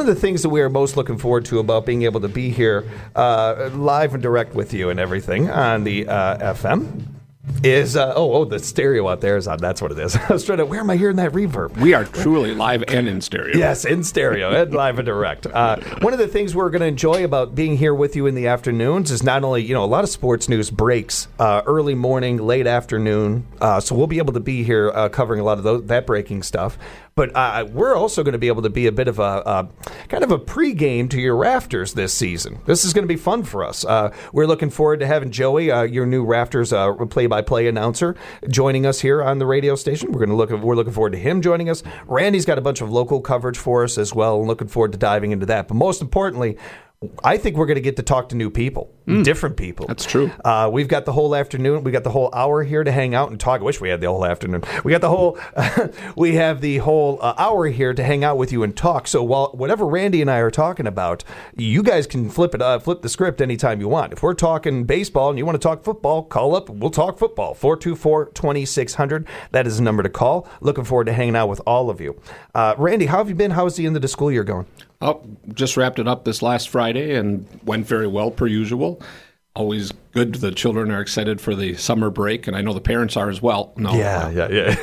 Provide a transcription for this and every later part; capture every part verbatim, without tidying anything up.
one of the things that we are most looking forward to about being able to be here uh, live and direct with you and everything on the uh, F M is, uh, oh, oh, the stereo out there is on. That's what it is. I was trying to, where am I hearing that reverb? We are truly live and in stereo. Yes, in stereo and live and direct. Uh, one of the things we're going to enjoy about being here with you in the afternoons is not only, you know, a lot of sports news breaks uh, early morning, late afternoon. Uh, so we'll be able to be here uh, covering a lot of those, that breaking stuff. But uh, we're also going to be able to be a bit of a, a kind of a pregame to your Rafters this season. This is going to be fun for us. Uh, we're looking forward to having Joey, uh, your new Rafters uh, play-by-play announcer, joining us here on the radio station. We're going to look. We're looking forward to him joining us. Randy's got a bunch of local coverage for us as well, and looking forward to diving into that. But most importantly, I think we're going to get to talk to new people, mm, different people. That's true. Uh, we've got the whole afternoon. We got the whole hour here to hang out and talk. I wish we had the whole afternoon. We got the whole. Uh, we have the whole uh, hour here to hang out with you and talk. So while whatever Randy and I are talking about, you guys can flip it, uh, flip the script anytime you want. If we're talking baseball and you want to talk football, call up. We'll talk football. four two four, two six zero zero. That is the number to call. Looking forward to hanging out with all of you. Uh, Randy, how have you been? How's the end of the school year going? Oh, just wrapped it up this last Friday and went very well per usual. Always good. The children are excited for the summer break, and I know the parents are as well. No, yeah, yeah, yeah.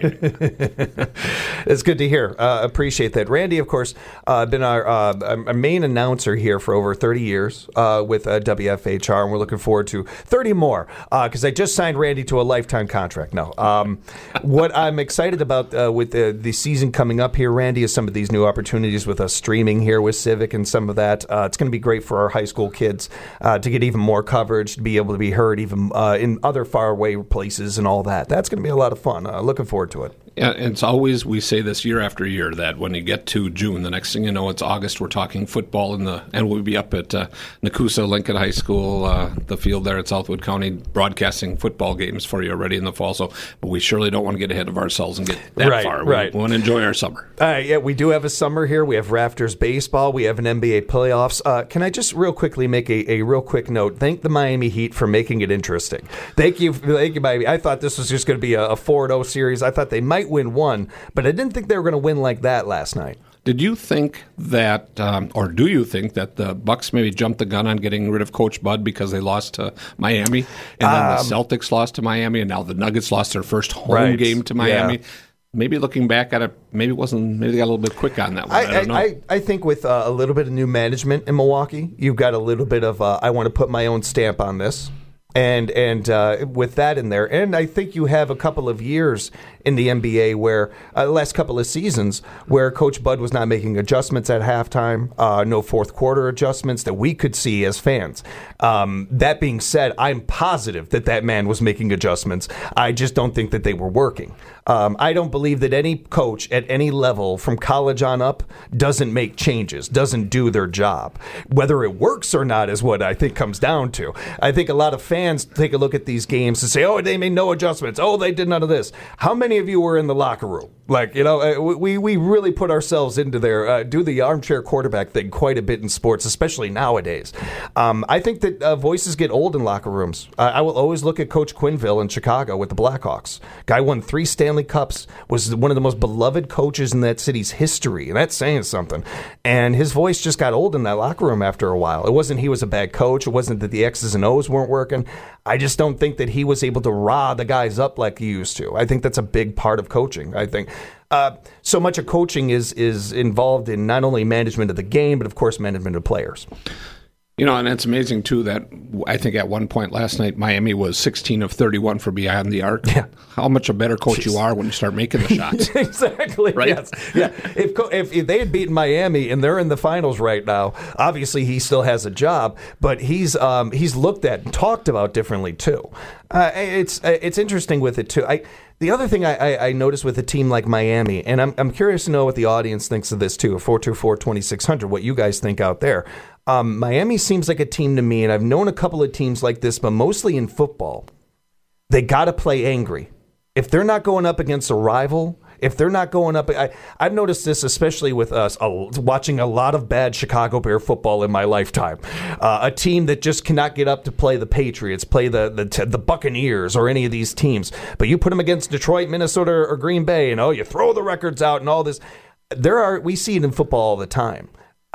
It's good to hear. Uh, appreciate that. Randy, of course, uh, been our, uh, our main announcer here for over thirty years uh, with uh, W F H R, and we're looking forward to thirty more because uh, I just signed Randy to a lifetime contract. No, um, what I'm excited about uh, with the, the season coming up here, Randy, is some of these new opportunities with us streaming here with Civic and some of that. Uh, it's going to be great for our high school kids uh, to get even more coverage, to be able to be heard even uh, in other faraway places and all that. That's going to be a lot of fun. Uh, looking forward to it. Yeah, and it's always, we say this year after year, that when you get to June, the next thing you know, it's August, we're talking football, in the, and we'll be up at uh, Nakusa Lincoln High School, uh, the field there at Southwood County, broadcasting football games for you already in the fall. So, but we surely don't want to get ahead of ourselves and get that right, far. We, right. we want to enjoy our summer. Uh, yeah, we do have a summer here. We have Rafters baseball. We have an N B A playoffs. Uh, can I just real quickly make a, a real quick note? Thank the Miami Heat for making it interesting. Thank you, thank you, Miami. I thought this was just going to be a, a four and oh series. I thought they might win one, but I didn't think they were going to win like that last night. Did you think that, um, or do you think that the Bucks maybe jumped the gun on getting rid of Coach Bud because they lost to Miami, and then um, the Celtics lost to Miami, and now the Nuggets lost their first home right. game to Miami? Yeah. Maybe looking back at it, maybe it wasn't. Maybe they got a little bit quick on that one. I, I don't know. I, I think with uh, a little bit of new management in Milwaukee, you've got a little bit of uh, I want to put my own stamp on this. And and uh, with that in there, and I think you have a couple of years in the N B A where uh, the last couple of seasons where Coach Bud was not making adjustments at halftime, uh, no fourth quarter adjustments that we could see as fans. Um, that being said, I'm positive that that man was making adjustments. I just don't think that they were working. Um, I don't believe that any coach at any level from college on up doesn't make changes, doesn't do their job. Whether it works or not is what I think comes down to. I think a lot of fans take a look at these games and say, oh, they made no adjustments. Oh, they did none of this. How many of you were in the locker room? Like, you know, we, we really put ourselves into there, uh, do the armchair quarterback thing quite a bit in sports, especially nowadays. Um, I think that uh, voices get old in locker rooms. Uh, I will always look at Coach Quinville in Chicago with the Blackhawks. Guy won three Stanley Cups, was one of the most beloved coaches in that city's history, and that's saying something. And his voice just got old in that locker room after a while. It wasn't he was a bad coach. It wasn't that the X's and O's weren't working. I just don't think that he was able to rile the guys up like he used to. I think that's a big part of coaching. I think uh, so much of coaching is is involved in not only management of the game, but of course management of players. You know, and it's amazing, too, that I think at one point last night, Miami was sixteen of thirty-one for beyond the arc. Yeah. How much a better coach Jeez. you are when you start making the shots. Exactly. Right? Yes. Yeah. If, if if they had beaten Miami and they're in the finals right now, obviously he still has a job, but he's um, he's looked at and talked about differently, too. Uh, it's it's interesting with it, too. I The other thing I, I, I noticed with a team like Miami, and I'm I'm curious to know what the audience thinks of this, too, four two four, two six zero zero, what you guys think out there. Um, Miami seems like a team to me, and I've known a couple of teams like this, but mostly in football. They got to play angry. If they're not going up against a rival, if they're not going up, I, I've noticed this especially with us uh, watching a lot of bad Chicago Bear football in my lifetime. Uh, a team that just cannot get up to play the Patriots, play the, the the Buccaneers or any of these teams. But you put them against Detroit, Minnesota, or Green Bay, and oh, you throw the records out and all this. There are we see it in football all the time.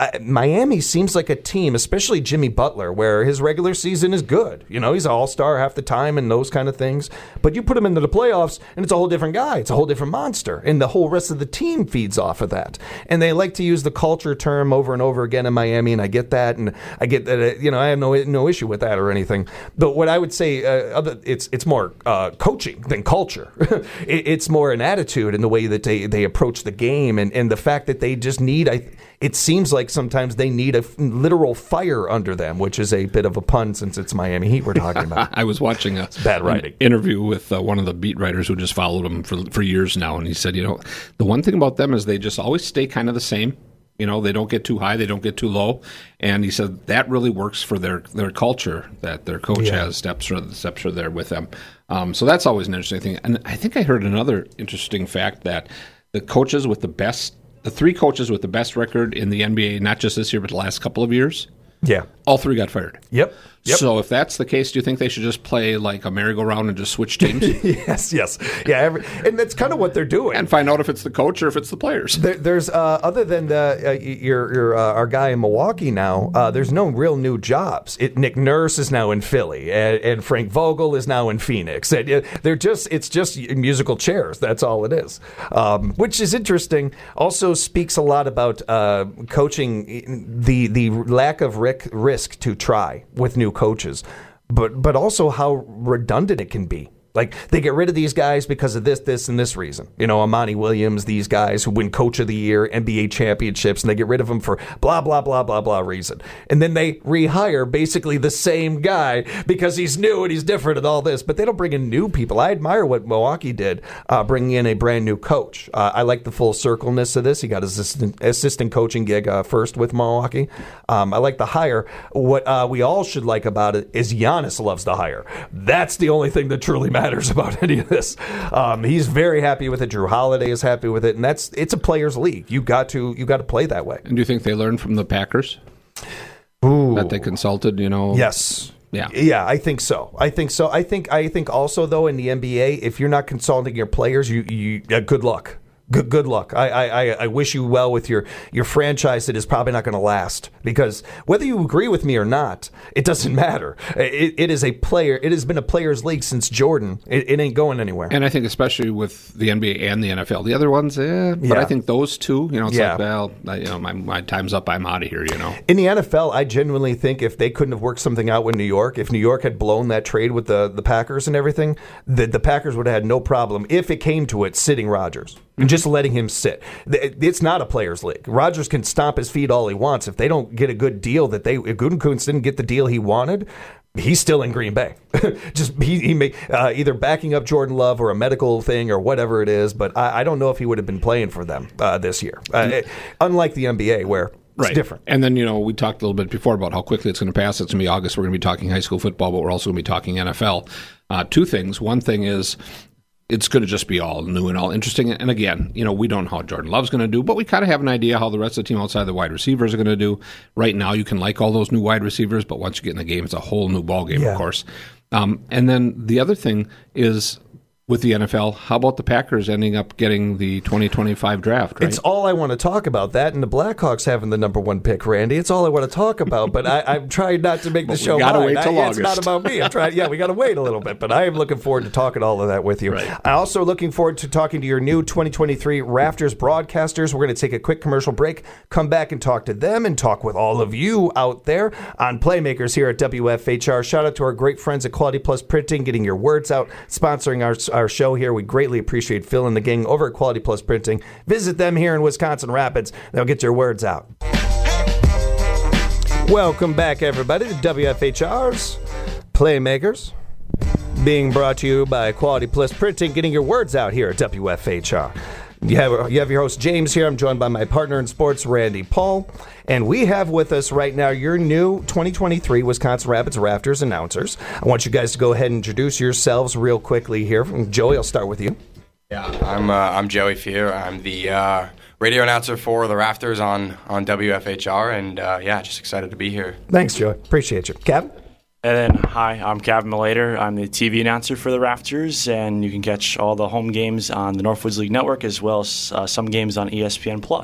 I, Miami seems like a team, especially Jimmy Butler, where his regular season is good. You know, he's an all-star half the time and those kind of things. But you put him into the playoffs, and it's a whole different guy. It's a whole different monster. And the whole rest of the team feeds off of that. And they like to use the culture term over and over again in Miami, and I get that. And I get that, uh, you know, I have no no issue with that or anything. But what I would say, uh, other, it's it's more uh, coaching than culture. it, it's more an attitude in the way that they, they approach the game, and, and the fact that they just need, I it seems like sometimes they need a f- literal fire under them, which is a bit of a pun since it's Miami Heat we're talking about. I was watching a bad writing. An interview with uh, one of the beat writers who just followed him for for years now, and he said, you know, the one thing about them is they just always stay kind of the same. You know, they don't get too high, they don't get too low, and he said that really works for their, their culture, that their coach yeah. has steps or the steps are there with them. Um, so that's always an interesting thing. And I think I heard another interesting fact that the coaches with the best, the three coaches with the best record in the N B A, not just this year but the last couple of years, yeah, all three got fired. Yep. Yep. So if that's the case, do you think they should just play like a merry-go-round and just switch teams? yes, yes. Yeah, every, and that's kind of what they're doing. And find out if it's the coach or if it's the players. There, there's, uh, other than the, uh, your, your, uh, our guy in Milwaukee now, uh, there's no real new jobs. It, Nick Nurse is now in Philly, and, and Frank Vogel is now in Phoenix. And, uh, they're just, it's just musical chairs. That's all it is, um, which is interesting. Also speaks a lot about uh, coaching, the, the lack of risk, risk to try with new coaches, but but also how redundant it can be. Like, they get rid of these guys because of this, this, and this reason. You know, Amani Williams, these guys who win Coach of the Year, N B A championships, and they get rid of them for blah, blah, blah, blah, blah reason. And then they rehire basically the same guy because he's new and he's different and all this. But they don't bring in new people. I admire what Milwaukee did, uh, bringing in a brand new coach. Uh, I like the full circleness of this. He got his assistant, assistant coaching gig uh, first with Milwaukee. Um, I like the hire. What uh, we all should like about it is Giannis loves the hire. That's the only thing that truly matters. matters about any of this. Um, he's very happy with it. Drew Holiday is happy with it, and that's it's a players' league. You got to you got to play that way. And do you think they learned from the Packers? Ooh. That they consulted, you know? Yes. Yeah. Yeah, I think so. I think so. I think I think also though in the N B A, if you're not consulting your players, you you uh, good luck. Good, good luck. I, I, I wish you well with your, your franchise that is probably not going to last, because whether you agree with me or not, it doesn't matter. It, it is a player. It has been a players' league since Jordan. It, it ain't going anywhere. And I think especially with the N B A and the N F L, the other ones, eh, but yeah. I think those two, you know, it's yeah. like, well, you know, my, my time's up. I'm out of here. You know. In the N F L, I genuinely think if they couldn't have worked something out with New York, if New York had blown that trade with the, the Packers and everything, the, the Packers would have had no problem, if it came to it, sitting Rodgers. And just letting him sit. It's not a players' league. Rodgers can stomp his feet all he wants. If they don't get a good deal, that they if Gutekunst didn't get the deal he wanted, he's still in Green Bay. just he, he may uh, either backing up Jordan Love or a medical thing or whatever it is. But I, I don't know if he would have been playing for them uh, this year. Uh, it, unlike the N B A, where it's right. different. And then, you know, we talked a little bit before about how quickly it's going to pass. It's going to be August. We're going to be talking high school football, but we're also going to be talking N F L. Uh, two things. One thing is, it's going to just be all new and all interesting. And again, you know, we don't know how Jordan Love's going to do, but we kind of have an idea how the rest of the team outside the wide receivers are going to do. Right now, you can like all those new wide receivers, but once you get in the game, it's a whole new ball game, yeah. of course. Um, and then the other thing is, with the N F L, how about the Packers ending up getting the twenty twenty-five draft, right? It's all I want to talk about, that and the Blackhawks having the number one pick, Randy. It's all I want to talk about, but I, I'm trying not to make the show we gotta mine. wait till I, August. It's not about me. I'm trying. Yeah, we got to wait a little bit, but I am looking forward to talking all of that with you. Right. I'm also looking forward to talking to your new twenty twenty-three Rafters broadcasters. We're going to take a quick commercial break, come back and talk to them and talk with all of you out there on Playmakers here at W F H R. Shout out to our great friends at Quality Plus Printing, getting your words out, sponsoring our, our show here. We greatly appreciate Phil and the gang over at Quality Plus Printing. Visit them here in Wisconsin Rapids. They'll get your words out. Welcome back, everybody, to W F H R's Playmakers, being brought to you by Quality Plus Printing, getting your words out here at W F H R. You have, you have your host, James, here. I'm joined by my partner in sports, Randy Paul. And we have with us right now your new twenty twenty-three Wisconsin Rapids Rafters announcers. I want you guys to go ahead and introduce yourselves real quickly here. Joey, I'll start with you. Yeah, I'm uh, I'm Joey Fear. I'm the uh, radio announcer for the Rafters on, on W F H R. And, uh, yeah, just excited to be here. Thanks, Joey. Appreciate you. Cav? And then, hi, I'm Cav Malater. I'm the T V announcer for the Rafters, and you can catch all the home games on the Northwoods League Network as well as uh, some games on E S P N Plus.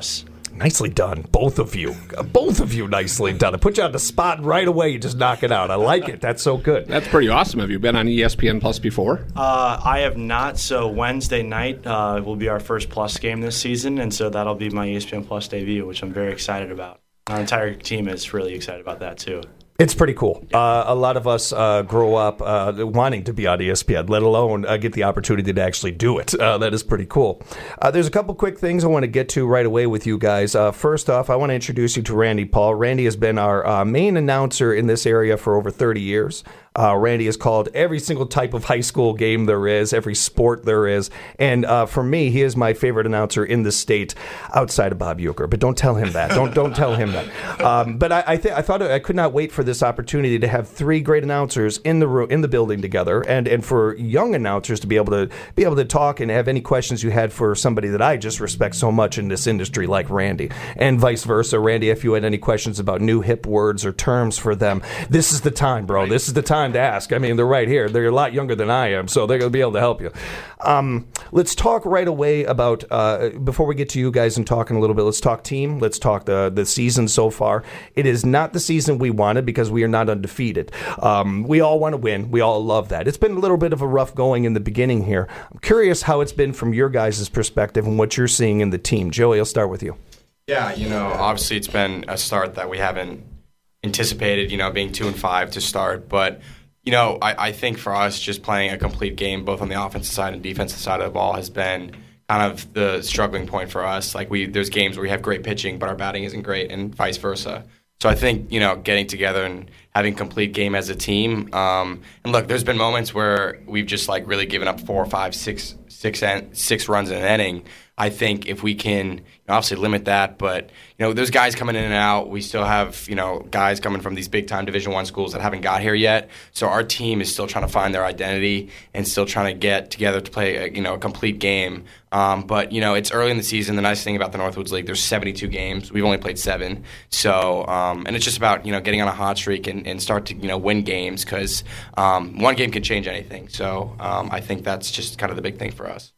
Nicely done, both of you. Both of you nicely done. I put you on the spot right away. You just knock it out. I like it. That's so good. That's pretty awesome. Have you been on E S P N Plus before? Uh, I have not. So Wednesday night uh, will be our first Plus game this season, and so that'll be my E S P N Plus debut, which I'm very excited about. Our entire team is really excited about that, too. It's pretty cool. Uh, a lot of us uh, grow up uh, wanting to be on E S P N, let alone uh, get the opportunity to actually do it. Uh, that is pretty cool. Uh, there's a couple quick things I want to get to right away with you guys. Uh, first off, I want to introduce you to Randy Paul. Randy has been our uh, main announcer in this area for over thirty years. Uh, Randy has called every single type of high school game there is, every sport there is. And uh, for me, he is my favorite announcer in the state outside of Bob Uecker. But don't tell him that. Don't don't tell him that. Um, but I I, th- I thought I could not wait for this opportunity to have three great announcers in the ro- in the building together, and, and for young announcers to be able to be able to talk and have any questions you had for somebody that I just respect so much in this industry, like Randy, and vice versa. Randy, if you had any questions about new hip words or terms for them, this is the time, bro. This is the time to ask. I mean, they're right here. They're a lot younger than I am, so they're going to be able to help you. Um, let's talk right away about, uh, before we get to you guys and talking a little bit, let's talk team. Let's talk the, the season so far. It is not the season we wanted because we are not undefeated. Um, we all want to win. We all love that. It's been a little bit of a rough going in the beginning here. I'm curious how it's been from your guys' perspective and what you're seeing in the team. Joey, I'll start with you. Yeah, you know, obviously it's been a start that we haven't anticipated, you know, being two and five to start, but you know, I, I think for us, just playing a complete game, both on the offensive side and defensive side of the ball, has been kind of the struggling point for us. Like, we, there's games where we have great pitching, but our batting isn't great, and vice versa. So I think, you know, getting together and having a complete game as a team. Um, and look, there's been moments where we've just like really given up four, five, six, six, six runs in an inning. I think if we can, you know, obviously limit that, but you know, there's guys coming in and out. We still have, you know, guys coming from these big time Division One schools that haven't got here yet. So our team is still trying to find their identity and still trying to get together to play, a, you know, a complete game. Um, but you know, it's early in the season. The nice thing about the Northwoods League, there's seventy-two games. We've only played seven. So, um, and it's just about, you know, getting on a hot streak and, and start to, you know, win games, because um, one game can change anything. So um, I think that's just kind of the big thing for us.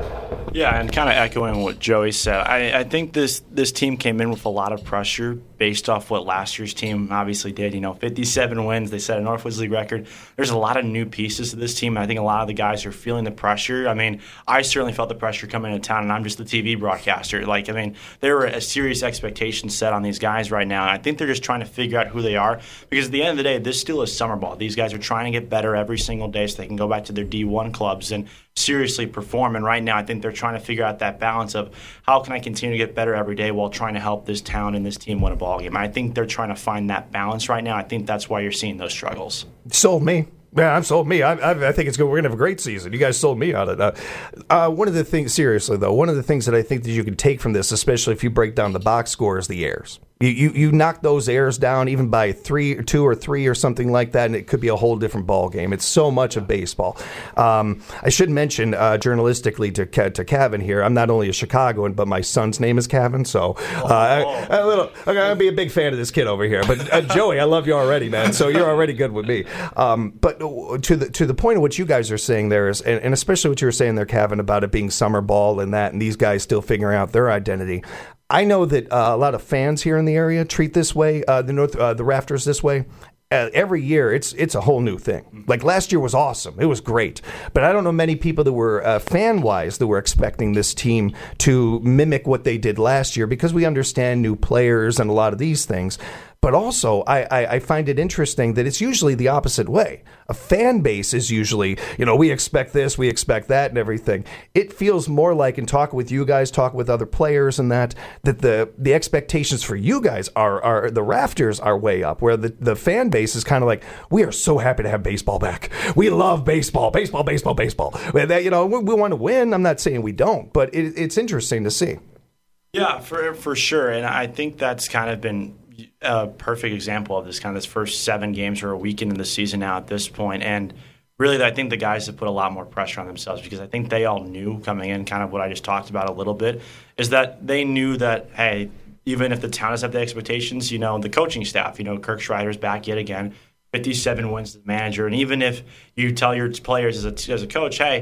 Yeah, and kind of echoing what Joey said, I, I think this this team came in with a lot of pressure based off what last year's team obviously did. You know, fifty-seven wins, they set a Northwoods League record. There's a lot of new pieces to this team, and I think a lot of the guys are feeling the pressure. I mean, I certainly felt the pressure coming into town, and I'm just the T V broadcaster. Like, I mean, there were a serious expectations set on these guys right now, and I think they're just trying to figure out who they are, because at the end of the day, this still is summer ball. These guys are trying to get better every single day so they can go back to their D one clubs and seriously perform. And right now, I think they're trying to figure out that balance of how can I continue to get better every day while trying to help this town and this team win a ball game. I think they're trying to find that balance right now. I think that's why you're seeing those struggles. Sold me. Yeah, I've sold me. I, I, I think it's good. We're gonna have a great season. You guys sold me on it. Uh, uh, one of the things, seriously though, one of the things that I think that you can take from this, especially if you break down the box score, is the errors. You, you you knock those errors down even by three, or two or three or something like that, and it could be a whole different ball game. It's so much of baseball. Um, I should mention uh, journalistically to to Kevin here, I'm not only a Chicagoan, but my son's name is Kevin, so uh, I, a little, I'm gonna be a big fan of this kid over here. But uh, Joey, I love you already, man. So you're already good with me. Um, but to the to the point of what you guys are saying there is, and, and especially what you were saying there, Kevin, about it being summer ball and that, and these guys still figuring out their identity. I know that uh, a lot of fans here in the area treat this way, uh, the North, uh, the Rafters this way. Uh, every year, it's it's a whole new thing. Like last year was awesome; it was great. But I don't know many people that were uh, fan-wise that were expecting this team to mimic what they did last year, because we understand new players and a lot of these things. But also, I, I, I find it interesting that it's usually the opposite way. A fan base is usually, you know, we expect this, we expect that, and everything. It feels more like, in talking with you guys, talking with other players and that, that the the expectations for you guys are, are the Rafters are way up, where the, the fan base is kind of like, we are so happy to have baseball back. We love baseball, baseball, baseball, baseball. That, you know, we, we want to win. I'm not saying we don't, but it, it's interesting to see. Yeah, for for sure. And I think that's kind of been a perfect example of this kind of this first seven games or a week into the season now at this point. And really, I think the guys have put a lot more pressure on themselves, because I think they all knew coming in, kind of what I just talked about a little bit, is that they knew that, hey, even if the town has up the expectations, you know, the coaching staff, you know, Kirk Schreider's back yet again, fifty-seven wins as manager. And even if you tell your players as a, as a coach, hey,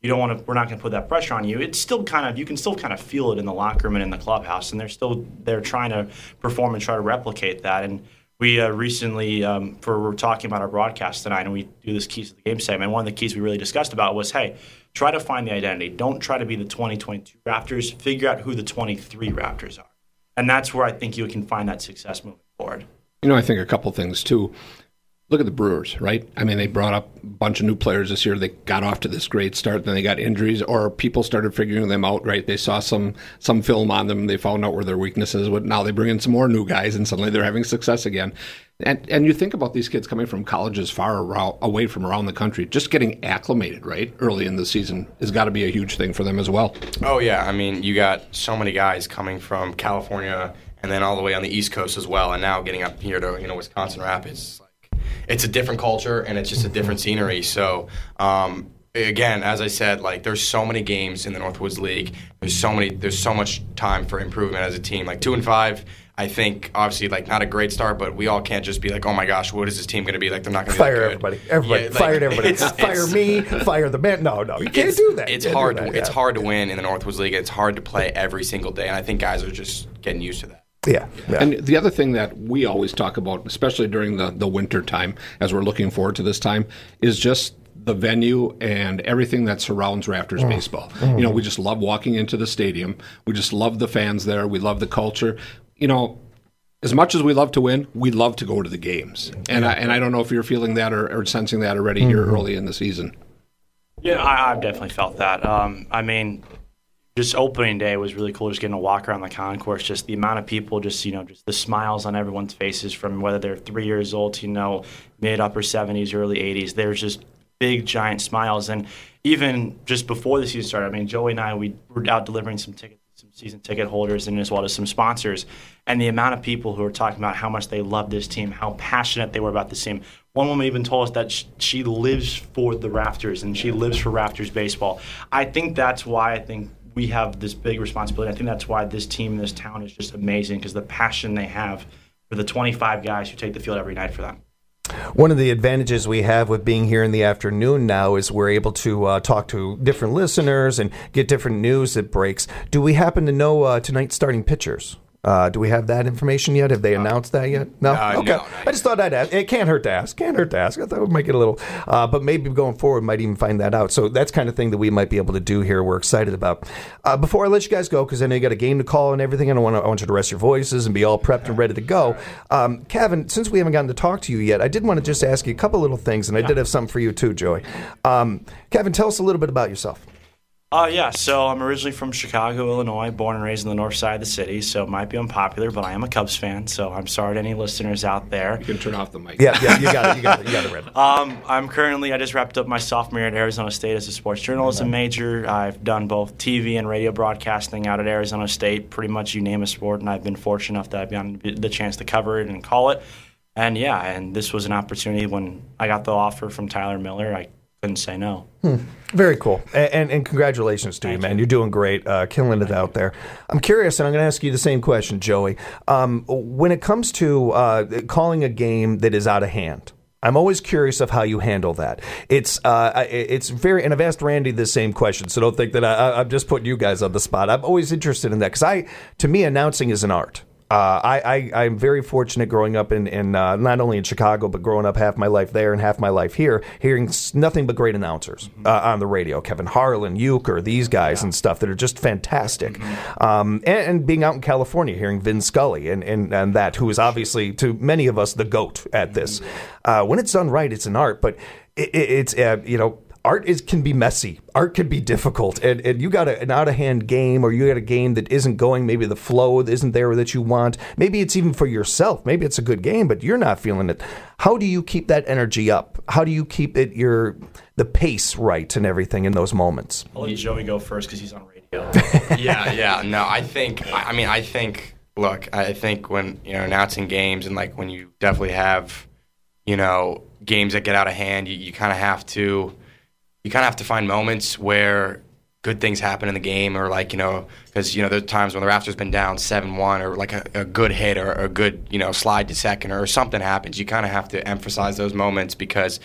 You don't want to. We're not going to put that pressure on you. It's still kind of. You can still kind of feel it in the locker room and in the clubhouse, and they're still they're trying to perform and try to replicate that. And we uh, recently, um, for we're talking about our broadcast tonight, and we do this keys to the game segment. One of the keys we really discussed about was, hey, try to find the identity. Don't try to be the twenty twenty-two Raptors. Figure out who the twenty-three Raptors are, and that's where I think you can find that success moving forward. You know, I think a couple things too. Look at the Brewers, right? I mean, they brought up a bunch of new players this year. They got off to this great start, then they got injuries, or people started figuring them out, right? They saw some some film on them. They found out where their weaknesses were. Now they bring in some more new guys, and suddenly they're having success again. And and you think about these kids coming from colleges far around, away from around the country, just getting acclimated, right, early in the season has got to be a huge thing for them as well. Oh, yeah. I mean, you got so many guys coming from California and then all the way on the East Coast as well, and now getting up here to, you know, Wisconsin Rapids. It's a different culture, and it's just a different scenery. So, um, again, as I said, like there's so many games in the Northwoods League. There's so many. There's so much time for improvement as a team. Like two and five, I think obviously like not a great start, but we all can't just be like, oh my gosh, what is this team going to be like? They're not going to fire everybody. Everybody yeah, like, fired everybody. It's, fire it's, me. Fire the man. No, no, you can't do that. It's hard. That, to, yeah. It's hard to win in the Northwoods League. It's hard to play every single day, and I think guys are just getting used to that. Yeah, yeah. And the other thing that we always talk about, especially during the, the winter time, as we're looking forward to this time, is just the venue and everything that surrounds Raptors mm. baseball. Mm. You know, we just love walking into the stadium. We just love the fans there. We love the culture. You know, as much as we love to win, we love to go to the games. And I, and I don't know if you're feeling that or, or sensing that already mm-hmm. here early in the season. Yeah, I, I've definitely felt that. Um, I mean, just opening day was really cool, just getting to walk around the concourse, just the amount of people, just, you know, just the smiles on everyone's faces from whether they're three years old to, you know, mid, upper seventies, early eighties. There's just big, giant smiles. And even just before the season started, I mean, Joey and I, we were out delivering some tickets, some season ticket holders, and as well as some sponsors. And the amount of people who were talking about how much they love this team, how passionate they were about this team. One woman even told us that sh- she lives for the Raptors and she lives for Raptors baseball. I think that's why I think we have this big responsibility. I think that's why this team in this town is just amazing, because the passion they have for the twenty-five guys who take the field every night for them. One of the advantages we have with being here in the afternoon now is we're able to uh, talk to different listeners and get different news that breaks. Do we happen to know uh, tonight's starting pitchers? Uh, do we have that information yet? Have they announced that yet? No? Uh, okay. No, I just thought I'd ask. It can't hurt to ask. Can't hurt to ask. I thought we might get a little, uh, but maybe going forward might even find that out. So that's kind of thing that we might be able to do here. We're excited about. Uh, before I let you guys go, because I know you got a game to call and everything, and I want, to, I want you to rest your voices and be all prepped and ready to go. Um, Kevin, since we haven't gotten to talk to you yet, I did want to just ask you a couple little things, and I did have something for you too, Joey. Um, Kevin, tell us a little bit about yourself. Uh, yeah, so I'm originally from Chicago, Illinois, born and raised in the north side of the city, so it might be unpopular, but I am a Cubs fan, so I'm sorry to any listeners out there. You can turn off the mic. Yeah, yeah, you got it, you got it, you got it, Red. Um, I'm currently, I just wrapped up my sophomore year at Arizona State as a sports journalism mm-hmm. major. I've done both T V and radio broadcasting out at Arizona State, pretty much you name a sport, and I've been fortunate enough that I've gotten the chance to cover it and call it. And yeah, and this was an opportunity when I got the offer from Tyler Miller. I couldn't say no. Hmm. Very cool. And, and, and congratulations to Thank you, man. You. You're doing great, uh, killing it Thank out you. there. I'm curious, and I'm going to ask you the same question, Joey. Um, when it comes to uh, calling a game that is out of hand, I'm always curious of how you handle that. It's uh, it's very, and I've asked Randy the same question, so don't think that I, I'm just putting you guys on the spot. I'm always interested in that, because I, to me, announcing is an art. Uh, I, I, I'm very fortunate growing up in, in uh, not only in Chicago, but growing up half my life there and half my life here, hearing nothing but great announcers uh, on the radio. Kevin Harlan, Euchre, these guys yeah. and stuff that are just fantastic. Mm-hmm. Um, and, and being out in California, hearing Vin Scully and, and, and that, who is obviously, to many of us, the GOAT at this. Uh, when it's done right, it's an art, but it, it, it's, uh, you know, art is can be messy. Art can be difficult. And, and you got a, an out-of-hand game, or you got a game that isn't going, maybe the flow isn't there that you want. Maybe it's even for yourself. Maybe it's a good game, but you're not feeling it. How do you keep that energy up? How do you keep it your the pace right and everything in those moments? I'll let Joey go first because he's on radio. yeah, yeah. No, I think, I mean, I think, look, I think when, you know, announcing games and, like, when you definitely have, you know, games that get out of hand, you, you kind of have to, you kind of have to find moments where good things happen in the game, or like, you know, because, you know, there's times when the Raptors been down seven one, or like a, a good hit or a good, you know, slide to second or something happens. You kind of have to emphasize those moments, because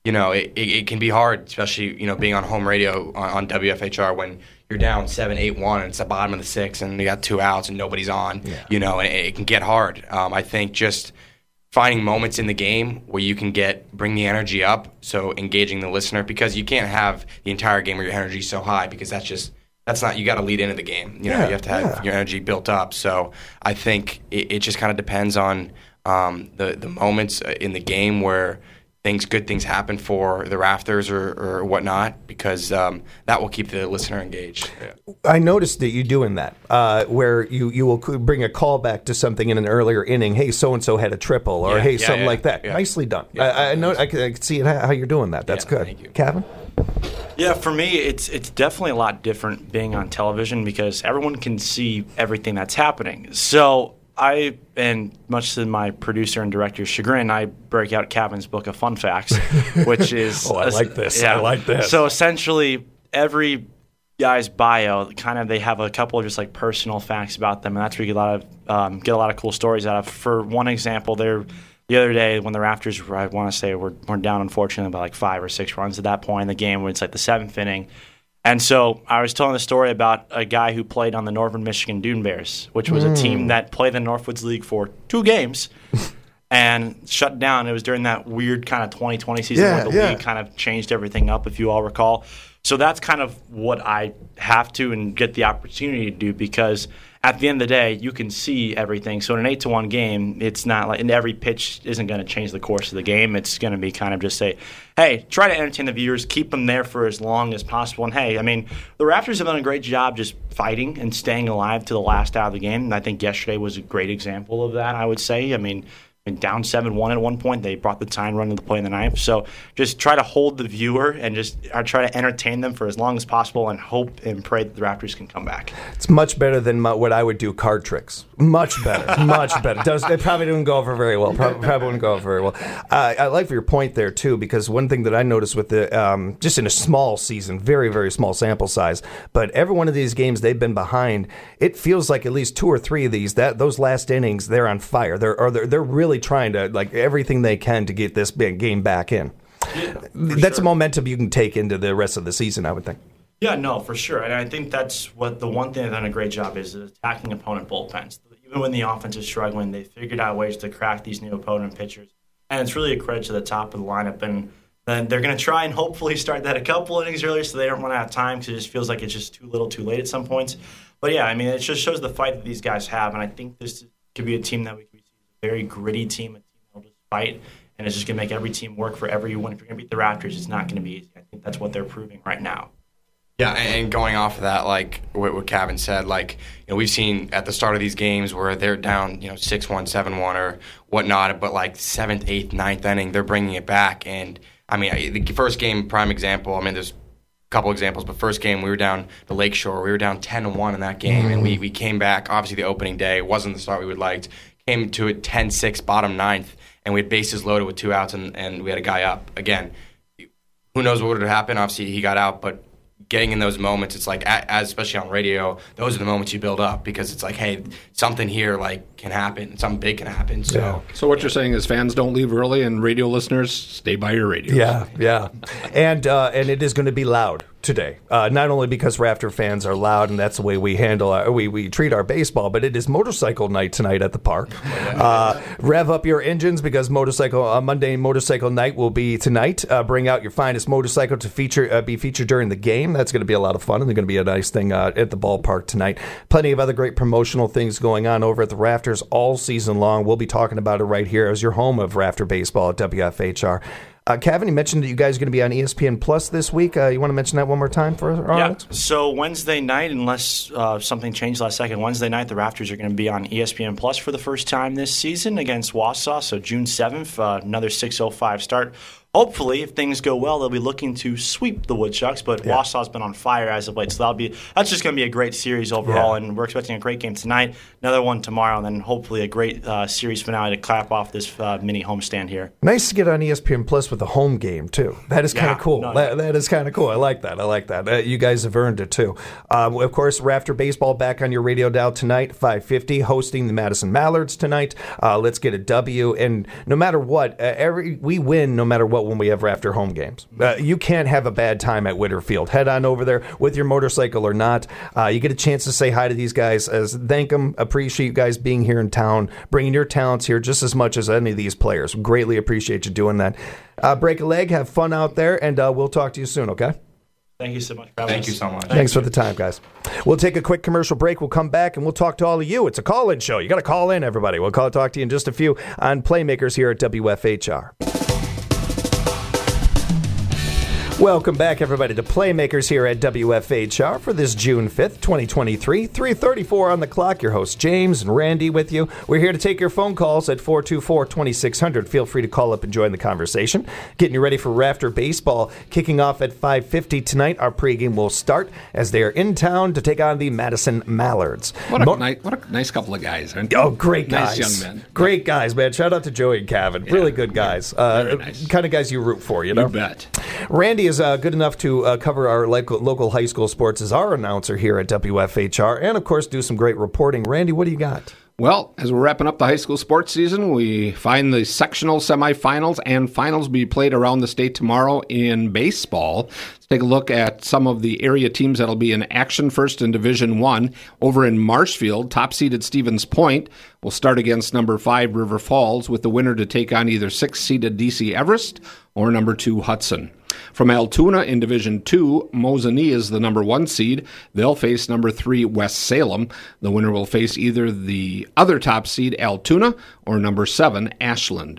you know, it, it, it can be hard, especially, you know, being on home radio on, on W F H R when you're down seven eight one and it's the bottom of the sixth and you got two outs and nobody's on, yeah. you know, and it, it can get hard. Um, I think just finding moments in the game where you can get bring the energy up, so engaging the listener, because you can't have the entire game where your energy is so high, because that's just that's not you got to lead into the game. You know, yeah, you have to have yeah. your energy built up. So I think it, it just kind of depends on um, the the moments in the game where things good things happen for the Rafters or, or whatnot, because um, that will keep the listener engaged. Yeah. I noticed that you doing that, uh, where you, you will bring a call back to something in an earlier inning. Hey, so and so had a triple, or yeah, hey, yeah, something yeah, like that. yeah. Nicely done. Yeah, I, I know. I can, I can see it, how you're doing that. That's yeah, good. Thank you. Kevin? Yeah, for me, it's it's definitely a lot different being on television because everyone can see everything that's happening. So I, and much to my producer and director's chagrin, I break out Kevin's book of fun facts, which is oh, I like this. Yeah. I like this. So essentially, every guy's bio, kind of, they have a couple of just like personal facts about them, and that's where you get a lot of um, get a lot of cool stories out of. For one example, there the other day when the Rafters, I want to say, were were down unfortunately by like five or six runs at that point in the game, when it's like the seventh inning. And so I was telling a story about a guy who played on the Northern Michigan Dune Bears, which was mm. a team that played in the Northwoods League for two games and shut down. It was during that weird kind of twenty twenty season yeah, where the yeah. league kind of changed everything up, if you all recall. So that's kind of what I have to and get the opportunity to do, because at the end of the day, you can see everything. So in an eight to one game, it's not like, and every pitch isn't going to change the course of the game. It's going to be kind of just say, hey, try to entertain the viewers, keep them there for as long as possible. And hey, I mean, the Raptors have done a great job just fighting and staying alive to the last out of the game. And I think yesterday was a great example of that, I would say. I mean, and down seven one at one point. They brought the tying run to the play in the ninth. So just try to hold the viewer and just try to entertain them for as long as possible and hope and pray that the Raptors can come back. It's much better than my, what I would do, card tricks. Much better. much better. Does, it probably didn't go over very well. Probably, probably wouldn't go over very well. Uh, I like your point there, too, because one thing that I noticed with the, um, just in a small season, very, very small sample size, but every one of these games they've been behind, it feels like at least two or three of these, that those last innings, they're on fire. They're, or they're, they're really trying to, like, everything they can to get this big game back in. Yeah, that's sure. a momentum you can take into the rest of the season, I would think. Yeah, no, for sure. And I think that's what the one thing they've done a great job is attacking opponent bullpens. Even when the offense is struggling, they figured out ways to crack these new opponent pitchers. And it's really a credit to the top of the lineup. And then they're going to try and hopefully start that a couple innings earlier so they don't run out of time, because it just feels like it's just too little too late at some points. But yeah, I mean, it just shows the fight that these guys have. And I think this could be a team that we could see a very gritty team, a team that will just fight. And it's just going to make every team work for every one. If you're going to beat the Raptors, it's not going to be easy. I think that's what they're proving right now. Yeah, and going off of that, like what, what Kevin said, like, you know, we've seen at the start of these games where they're down, you know, six one, seven one or whatnot, but like seventh, eighth, ninth inning, they're bringing it back. And, I mean, the first game, prime example, I mean, there's a couple examples, but first game, we were down the Lakeshore. We were down ten to one in that game, mm-hmm. and we, we came back. Obviously, the opening day wasn't the start we would liked. Came to it ten six, bottom ninth, and we had bases loaded with two outs, and, and we had a guy up. Again, who knows what would have happened? Obviously, he got out, but getting in those moments, it's like, as especially on radio, those are the moments you build up, because it's like, hey, something here like can happen, something big can happen. So, yeah. so what you're saying is fans don't leave early, and radio listeners stay by your radio. Yeah, yeah, and uh, and it is going to be loud today. Uh, not only because Rafter fans are loud, and that's the way we handle our, we we treat our baseball, but it is motorcycle night tonight at the park. Uh, rev up your engines, because motorcycle uh, Monday motorcycle night will be tonight. Uh, bring out your finest motorcycle to feature uh, be featured during the game. That's going to be a lot of fun, and it's going to be a nice thing uh, at the ballpark tonight. Plenty of other great promotional things going on over at the Rafters all season long. We'll be talking about it right here as your home of Rafter baseball at W F H R. Uh, Kevin, you mentioned that you guys are going to be on E S P N Plus this week. Uh, you want to mention that one more time for our Yeah. audience? So Wednesday night, unless uh, something changed last second, Wednesday night the Raptors are going to be on E S P N Plus for the first time this season against Wausau. So June seventh, uh, another six oh five start. Hopefully, if things go well, they'll be looking to sweep the Woodchucks, but yeah. Wausau's been on fire as of late, so that'll be that's just going to be a great series overall, yeah. and we're expecting a great game tonight, another one tomorrow, and then hopefully a great uh, series finale to clap off this uh, mini homestand here. Nice to get on E S P N Plus with a home game, too. That is kind of yeah, cool. No, that, that is kind of cool. I like that. I like that. Uh, you guys have earned it, too. Um, of course, Rafter Baseball back on your radio dial tonight, five fifty, hosting the Madison Mallards tonight. Uh, let's get a W, and no matter what, uh, every we win no matter what about when we have Rafter home games. Uh, you can't have a bad time at Whitterfield. Head on over there with your motorcycle or not. Uh, you get a chance to say hi to these guys, as thank them, appreciate you guys being here in town, bringing your talents here just as much as any of these players. Greatly appreciate you doing that. Uh, break a leg, have fun out there, and uh, we'll talk to you soon, okay? Thank you so much. Thank you so much. Thanks for the time, guys. We'll take a quick commercial break. We'll come back, and we'll talk to all of you. It's a call-in show. You got to call in, everybody. We'll call talk to you in just a few on Playmakers here at W F H R. Welcome back, everybody, to Playmakers here at W F H R for this June fifth, twenty twenty-three. three thirty-four on the clock. Your hosts, James and Randy, with you. We're here to take your phone calls at four two four, two six zero zero. Feel free to call up and join the conversation. Getting you ready for Rafter Baseball. Kicking off at five fifty tonight. Our pregame will start as they are in town to take on the Madison Mallards. What a, Mo- nice, what a nice couple of guys. Aren't they? Oh, great guys. Nice young men. Great guys, man. Shout out to Joey and Kevin. Yeah, really good guys. Uh, nice. Kind of guys you root for, you know? You bet. Randy is uh, good enough to uh, cover our local, local high school sports as our announcer here at W F H R, and, of course, do some great reporting. Randy, what do you got? Well, as we're wrapping up the high school sports season, we find the sectional semifinals and finals be played around the state tomorrow in baseball. Let's take a look at some of the area teams that'll be in action. First in Division One, over in Marshfield, top-seeded Stevens Point will start against number five River Falls, with the winner to take on either six-seeded D C Everest or number two Hudson. From Altoona in Division two, Mosinee is the number one seed. They'll face number three West Salem. The winner will face either the other top seed, Altoona, or number seven, Ashland.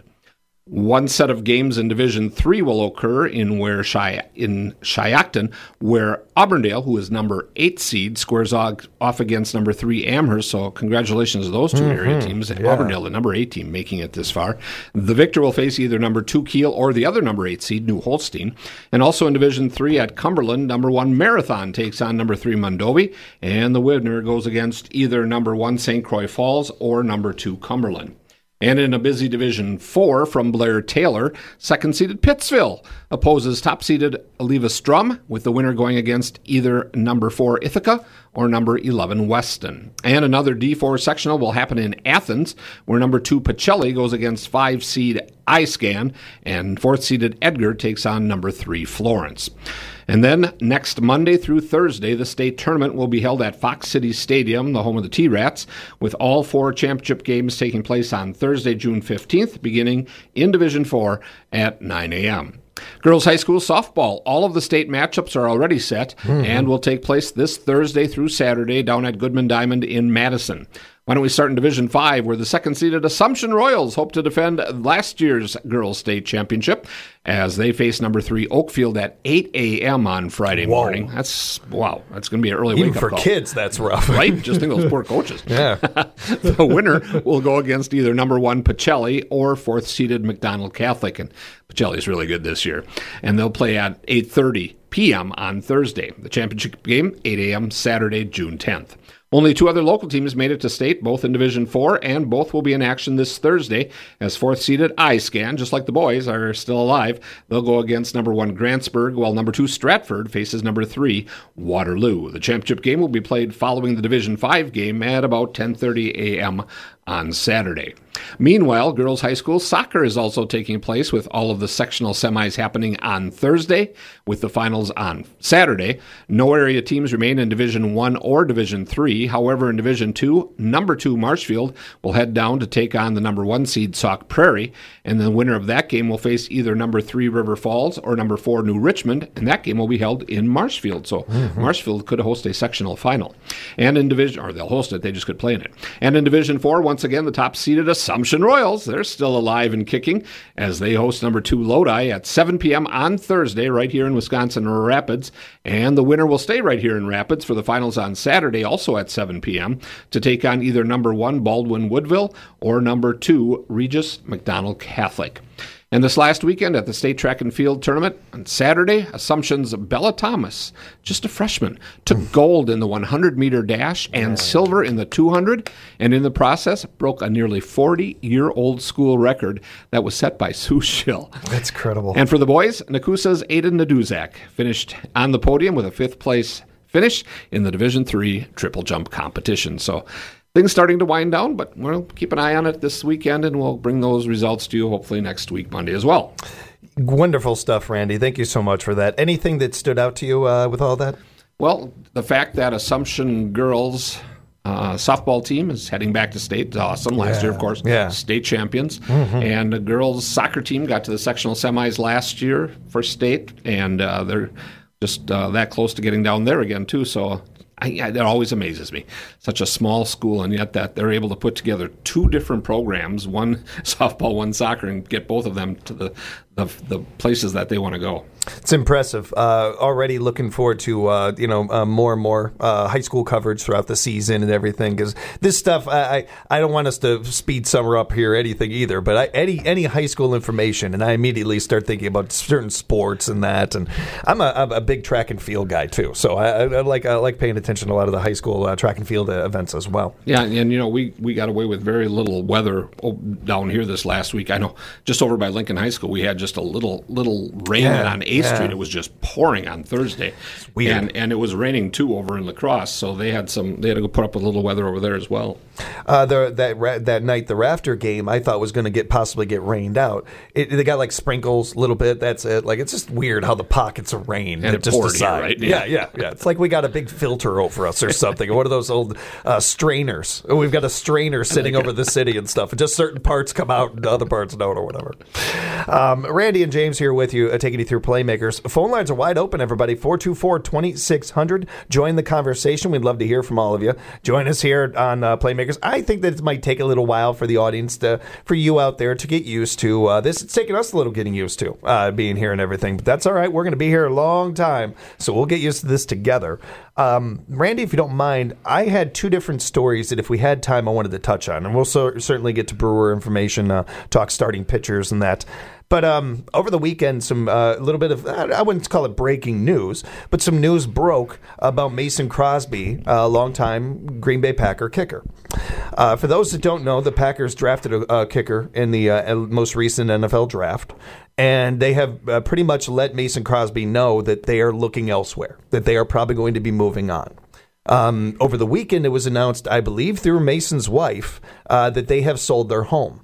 One set of games in Division three will occur in where Shy, in Shiocton, where Auburndale, who is number eight seed, squares off against number three Amherst. So congratulations to those two mm-hmm. area teams. Yeah. Auburndale, the number eight team, making it this far. The victor will face either number two Kiel or the other number eight seed, New Holstein. And also in Division three at Cumberland, number one Marathon takes on number three Mondovi, and the winner goes against either number one Saint Croix Falls or number two Cumberland. And in a busy Division four from Blair Taylor, second-seeded Pittsville opposes top-seeded Oliva Strum, with the winner going against either number four Ithaca or number eleven Weston. And another D four sectional will happen in Athens, where number two Pacelli goes against five-seed iScan, and fourth-seeded Edgar takes on number three Florence. And then next Monday through Thursday, the state tournament will be held at Fox City Stadium, the home of the T-Rats, with all four championship games taking place on Thursday, June fifteenth, beginning in Division four at nine a.m. Girls High School softball. All of the state matchups are already set mm-hmm. and will take place this Thursday through Saturday down at Goodman Diamond in Madison. Why don't we start in Division five, where the second-seeded Assumption Royals hope to defend last year's girls' state championship as they face number three Oakfield at eight a.m. on Friday Whoa. morning. That's, wow, that's going to be an early Even wake-up for call. kids, that's rough. Right? Just think of those poor coaches. Yeah. The winner will go against either number one Pacelli or fourth-seeded McDonald Catholic, and Pacelli's really good this year. And they'll play at eight thirty p.m. on Thursday. The championship game, eight a.m. Saturday, June tenth. Only two other local teams made it to state, both in Division four, and both will be in action this Thursday as fourth-seeded iScan, just like the boys, are still alive. They'll go against number one Grantsburg, while number two Stratford faces number three Waterloo. The championship game will be played following the Division five game at about ten thirty a.m. on Saturday. Meanwhile, girls' high school soccer is also taking place, with all of the sectional semis happening on Thursday, with the finals on Saturday. No area teams remain in Division one or Division three. However, in Division two, number two Marshfield will head down to take on the number one seed Sauk Prairie, and the winner of that game will face either number three River Falls or number four New Richmond, and that game will be held in Marshfield. So mm-hmm. Marshfield could host a sectional final. And in Division, or they'll host it, they just could play in it. And in Division four, once again, the top-seeded Assumption Royals, they're still alive and kicking as they host number two Lodi at seven p.m. on Thursday right here in Wisconsin Rapids. And the winner will stay right here in Rapids for the finals on Saturday, also at seven p.m., to take on either number one Baldwin Woodville or number two Regis McDonald Catholic. And this last weekend at the State Track and Field Tournament on Saturday, Assumption's Bella Thomas, just a freshman, took gold in the one hundred meter dash and silver in the two hundred, and in the process broke a nearly forty-year-old school record that was set by Sue Schill. That's incredible. And for the boys, Nakusa's Aiden Naduzak finished on the podium with a fifth place finish in the Division three triple jump competition. So things starting to wind down, but we'll keep an eye on it this weekend, and we'll bring those results to you hopefully next week, Monday as well. Wonderful stuff, Randy. Thank you so much for that. Anything that stood out to you uh, with all that? Well, the fact that Assumption girls uh, softball team is heading back to state is awesome. Last yeah. year, of course, yeah. state champions. Mm-hmm. And the girls soccer team got to the sectional semis last year for state, and uh, they're just uh, that close to getting down there again, too. So I, I, that always amazes me. Such a small school, and yet that they're able to put together two different programs, one softball, one soccer, and get both of them to the the, the places that they want to go. It's impressive. Uh, already looking forward to uh, you know uh, more and more uh, high school coverage throughout the season and everything. Because this stuff, I, I I don't want us to speed summer up here or anything either. But I, any any high school information, and I immediately start thinking about certain sports and that. And I'm a, I'm a big track and field guy too, so I, I like I like paying attention to a lot of the high school uh, track and field uh, events as well. Yeah, and you know we, we got away with very little weather down here this last week. I know just over by Lincoln High School we had just a little little rain yeah, on eighth yeah. Street. It was just pouring on Thursday. It's weird. And and it was raining too over in La Crosse, so they had some they had to go put up with a little weather over there as well. Uh, the, that ra- that night, the Rafter game, I thought was going to get possibly get rained out. It, they got like sprinkles a little bit. That's it. Like it's just weird how the pockets of rain and it just poured decide. Here, right? Yeah. yeah, yeah, yeah. It's like we got a big filter over us or something. Or one of those old uh, strainers. We've got a strainer sitting like over the city and stuff. And just certain parts come out and other parts don't or whatever. Um, Randy and James here with you, uh, taking you through Playmakers. Phone lines are wide open, everybody. four two four, two six zero zero. Join the conversation. We'd love to hear from all of you. Join us here on uh, Playmakers. I think that it might take a little while for the audience to, for you out there to get used to uh, this. It's taken us a little getting used to uh, being here and everything, but that's all right. We're going to be here a long time, so we'll get used to this together. Um, Randy, if you don't mind, I had two different stories that if we had time, I wanted to touch on, and we'll so, certainly get to Brewer information, uh, talk starting pitchers and that. But um, over the weekend, some a uh, little bit of, I wouldn't call it breaking news, but some news broke about Mason Crosby, a longtime Green Bay Packer kicker. Uh, for those that don't know, the Packers drafted a, a kicker in the uh, most recent N F L draft, and they have uh, pretty much let Mason Crosby know that they are looking elsewhere, that they are probably going to be moving on. Um, over the weekend, it was announced, I believe through Mason's wife, uh, that they have sold their home.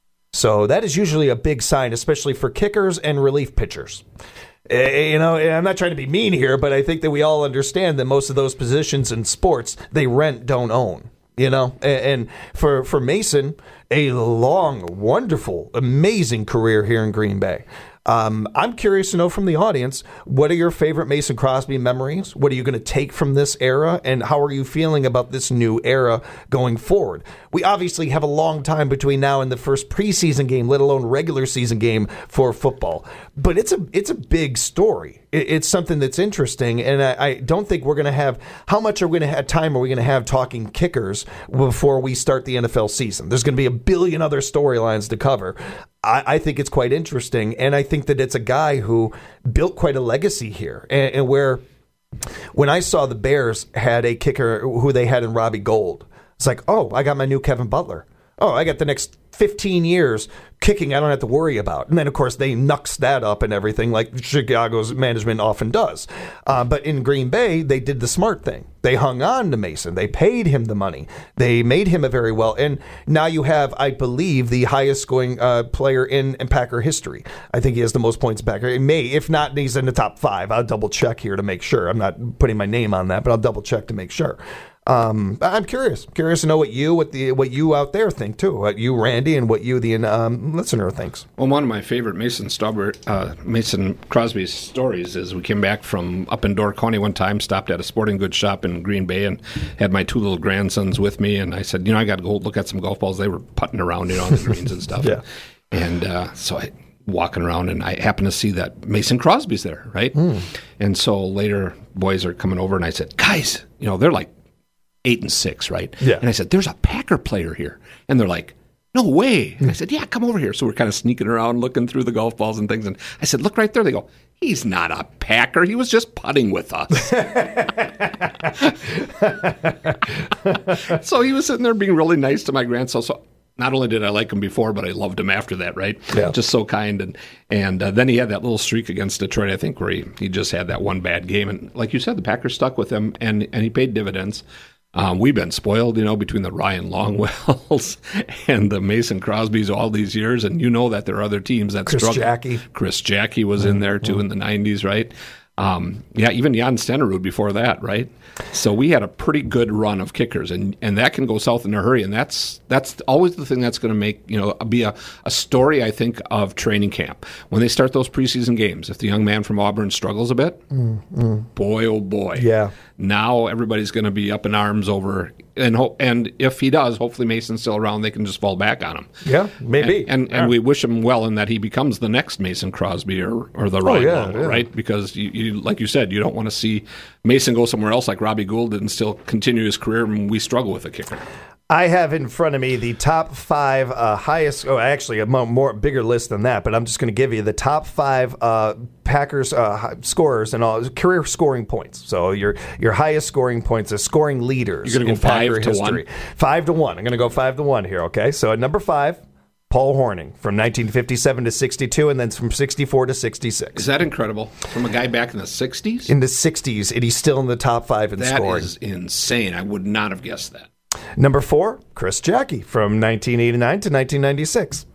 So that is usually a big sign, especially for kickers and relief pitchers. Uh, you know, I'm not trying to be mean here, but I think that we all understand that most of those positions in sports, they rent, don't own. You know, and for, for Mason, a long, wonderful, amazing career here in Green Bay. Um, I'm curious to know from the audience, what are your favorite Mason Crosby memories? What are you going to take from this era? And how are you feeling about this new era going forward? We obviously have a long time between now and the first preseason game, let alone regular season game for football. But it's a it's a big story. It, it's something that's interesting. And I, I don't think we're going to have, how much are we going to have time are we going to have talking kickers before we start the N F L season? There's going to be a billion other storylines to cover. I think it's quite interesting, and I think that it's a guy who built quite a legacy here, and, and where when I saw the Bears had a kicker who they had in Robbie Gould, it's like, oh, I got my new Kevin Butler. Oh, I got the next fifteen years kicking I don't have to worry about. And then, of course, they nux that up and everything like Chicago's management often does. Uh, but in Green Bay, they did the smart thing. They hung on to Mason. They paid him the money. They made him a very well. And now you have, I believe, the highest scoring uh, player in, in Packer history. I think he has the most points in Packer. It may, if not, he's in the top five. I'll double check here to make sure. I'm not putting my name on that, but I'll double check to make sure. Um, I'm curious, curious to know what you, what the, what you out there think too, what you, Randy, and what you, the um, listener, thinks. Well, one of my favorite Mason Stubber, uh, Mason Crosby's stories is we came back from up in Door County one time, stopped at a sporting goods shop in Green Bay, and had my two little grandsons with me, and I said, you know, I got to go look at some golf balls. They were putting around, you know, on the greens and stuff. Yeah. And uh, so I walking around, and I happened to see that Mason Crosby's there, right? Mm. And so later, boys are coming over, and I said, guys, you know, they're like eight and six, right? Yeah. And I said, there's a Packer player here. And they're like, no way. And I said, yeah, come over here. So we're kind of sneaking around, looking through the golf balls and things. And I said, look right there. They go, he's not a Packer. He was just putting with us. So he was sitting there being really nice to my grandson. So not only did I like him before, but I loved him after that, right? Yeah. Just so kind. And and uh, then he had that little streak against Detroit, I think, where he, he just had that one bad game. And like you said, the Packers stuck with him, and, and he paid dividends. Um, we've been spoiled, you know, between the Ryan Longwells and the Mason Crosbys all these years, and you know that there are other teams that Chris struggle. Jackie. Chris Jackie was mm-hmm. in there, too, in the nineties, right? Um, yeah, even Jan Stenerud before that, right? So we had a pretty good run of kickers, and, and that can go south in a hurry, and that's that's always the thing that's going to make, you know, be a, a story, I think, of training camp. When they start those preseason games, if the young man from Auburn struggles a bit, mm-hmm. boy, oh boy. Yeah. Now everybody's going to be up in arms over, and ho- and if he does, hopefully Mason's still around, they can just fall back on him. Yeah, maybe. And and, yeah. and we wish him well in that he becomes the next Mason Crosby or, or the Ryan oh, yeah, Longwell, yeah. right? Because, you, you, like you said, you don't want to see Mason go somewhere else like Robbie Gould did and still continue his career, and we struggle with a kicker. I have in front of me the top five uh, highest, oh, actually a more, more bigger list than that, but I'm just going to give you the top five uh, Packers uh, scorers and all career scoring points. So your your highest scoring points as scoring leaders You're going to in go five Packer to history. one? Five to one. I'm going to go five to one here, okay? So at number five, Paul Hornung from nineteen fifty-seven to sixty-two, and then from sixty-four to sixty-six. Is that incredible? From a guy back in the sixties? In the sixties, and he's still in the top five in that scoring. That is insane. I would not have guessed that. Number four, Chris Jackie from nineteen eighty-nine to nineteen ninety-six.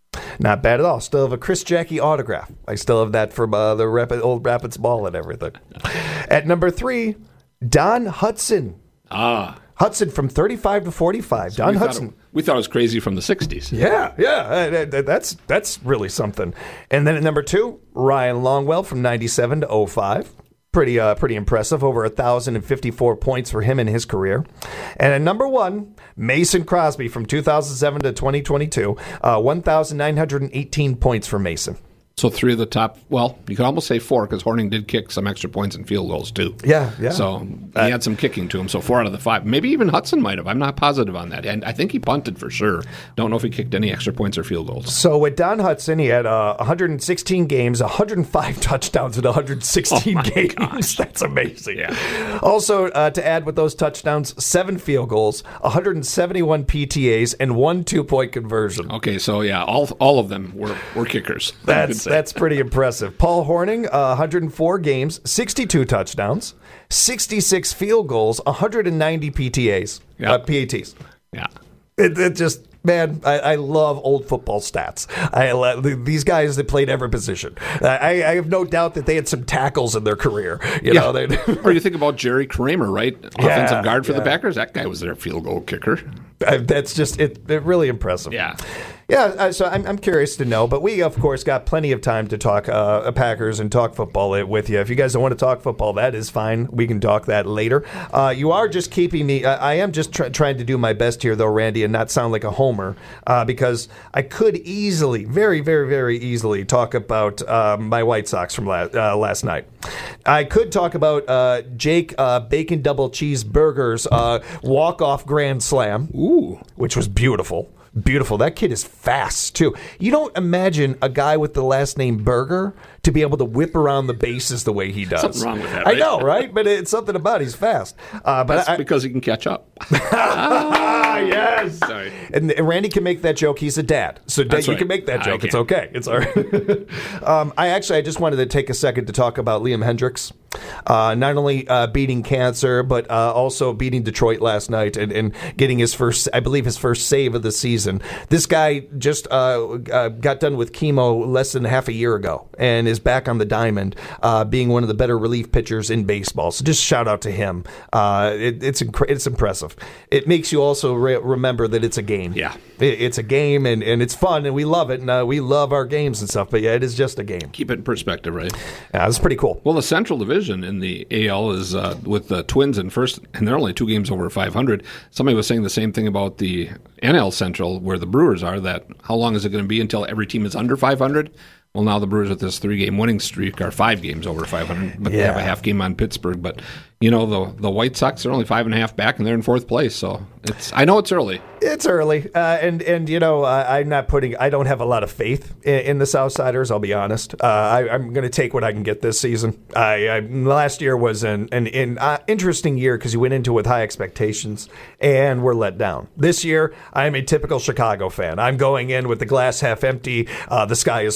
Not bad at all. Still have a Chris Jackie autograph. I still have that from uh, the Rapid, old Rapids ball and everything. At number three, Don Hudson. Ah. Hudson from thirty-five to forty-five. So Don we Hudson. Thought it, we thought it was crazy from the sixties. Yeah, yeah. Uh, that's that's really something. And then at number two, Ryan Longwell from ninety-seven to oh five. Pretty uh, pretty impressive. Over one thousand fifty-four points for him in his career. And at number one, Mason Crosby from two thousand seven to twenty twenty-two. Uh, one thousand nine hundred eighteen points for Mason. So three of the top, well, you could almost say four because Hornung did kick some extra points and field goals too. Yeah, yeah. So he uh, had some kicking to him. So four out of the five. Maybe even Hudson might have. I'm not positive on that. And I think he punted for sure. Don't know if he kicked any extra points or field goals. So with Don Hudson, he had uh, one hundred sixteen games, one hundred five touchdowns in one hundred sixteen oh games. Gosh. That's amazing. Yeah. Also, uh, to add with those touchdowns, seven field goals, one hundred seventy-one P T As, and one two-point conversion. Okay, so yeah, all all of them were, were kickers. That's that's pretty impressive. Paul Hornung, uh, one hundred four games, sixty-two touchdowns, sixty-six field goals, one hundred ninety P T As, yep. uh, P A Ts. Yeah. It, it just, man, I, I love old football stats. I love these guys that played every position. I, I have no doubt that they had some tackles in their career. You yeah. know, they, or you think about Jerry Kramer, right? Yeah, Offensive guard for yeah. the Packers. That guy was their field goal kicker. That's just it, it. Really impressive. Yeah. Yeah, so I'm, I'm curious to know, but we, of course, got plenty of time to talk uh, Packers and talk football with you. If you guys don't want to talk football, that is fine. We can talk that later. Uh, you are just keeping me, I, I am just try, trying to do my best here, though, Randy, and not sound like a homer, uh, because I could easily, very, very, very easily talk about uh, my White Sox from la- uh, last night. I could talk about uh, Jake uh, Bacon Double Cheeseburger's uh, walk-off grand slam, Ooh. which was beautiful. Beautiful. That kid is fast, too. You don't imagine a guy with the last name Burger to be able to whip around the bases the way he does. Something wrong with that, right? I know, right? But it's something about it. He's fast. Uh, but That's I, because he can catch up. ah, yes. Sorry. And, and Randy can make that joke. He's a dad. So That's you right. can make that I joke. can. It's okay. It's all right. um, I actually, I just wanted to take a second to talk about Liam Hendriks. Uh, not only uh, beating cancer, but uh, also beating Detroit last night and, and getting his first, I believe, his first save of the season. This guy just uh, uh, got done with chemo less than half a year ago and is back on the diamond, uh, being one of the better relief pitchers in baseball. So just shout out to him. Uh, it, it's inc- it's impressive. It makes you also re- remember that it's a game. Yeah. It, it's a game, and, and it's fun, and we love it, and uh, we love our games and stuff. But yeah, it is just a game. Keep it in perspective, right? Yeah, it's pretty cool. Well, the Central Division in the A L is uh, with the Twins in first, and they're only two games over five hundred. Somebody was saying the same thing about the N L Central, where the Brewers are, that how long is it going to be until every team is under five hundred? Well, now the Brewers with this three-game winning streak are five games over five hundred, but yeah. they have a half game on Pittsburgh. But, you know, the the White Sox are only five and a half back, and they're in fourth place. So it's I know it's early. It's early, uh, and and you know uh, I'm not putting. I don't have a lot of faith in, in the Southsiders. I'll be honest. Uh, I, I'm going to take what I can get this season. I, I last year was an an, an uh, interesting year because you went into it with high expectations and were let down. This year, I'm a typical Chicago fan. I'm going in with the glass half empty. Uh, the sky is falling.